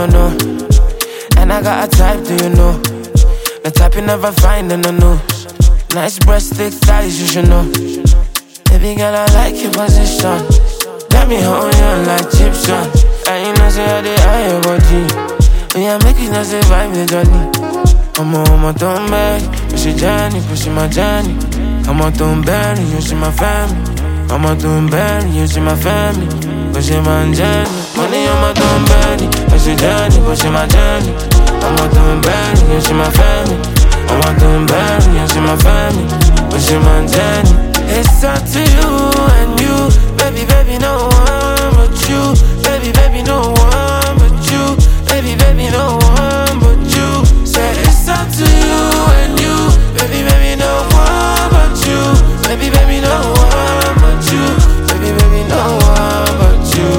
don't know. And I got a type, do you know? The type you never find in the news. Nice breast, thick thighs, you should know. Baby girl, I like your position. Let me hold you like Egyptian. And you know say I dey eye your body. Yeah, make you know say vibe the journey. I'm on don't beg, push your journey, pushing my journey. I'm on don't bury, you see my family. I'm on don't bury, you see my family. Pushing my journey, money on my don't bury, push your journey, pushing my journey. I'm on don't bury, you see my family. I'm on don't bury, you see my family. Pushing my journey. It's up to you and you, baby, baby, no one but you, baby, baby, no one but you, baby, baby, no one but you. Said it's up to you and you, baby, baby, no one but you, baby, baby, no one but you, baby, baby, no one but you.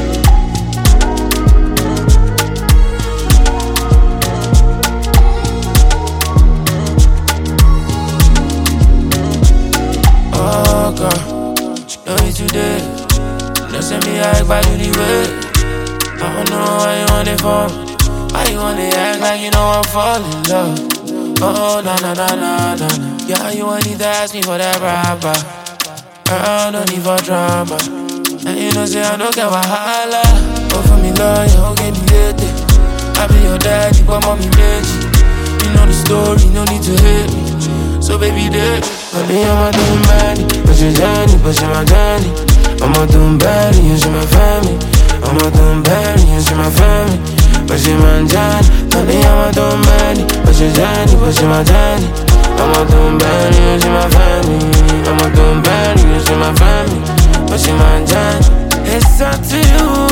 Oh God, she know you today. Don't send me act by you the way. I don't know why you want it for. Why you wanna act like you know I'm falling in love? Oh, na na na na na. Yeah, you want need to ask me for that rapper. Girl, no need for drama. And you know say I don't care wahala. Oh, for me love, you don't get me late. I be your daddy, but mommy bitch. You know the story, no need to hate me. So baby, there. Honey, I'm a doing body, pushing journey, pushing my journey. I'm a doing body, you see my family. I'm a doing body, you see my family. Pushing my journey, honey, I'm a doing body, pushing journey, pushing my journey. I'm a doing body, you see my family. I'm a doing body, you see my family. Pushing my journey. It's up to you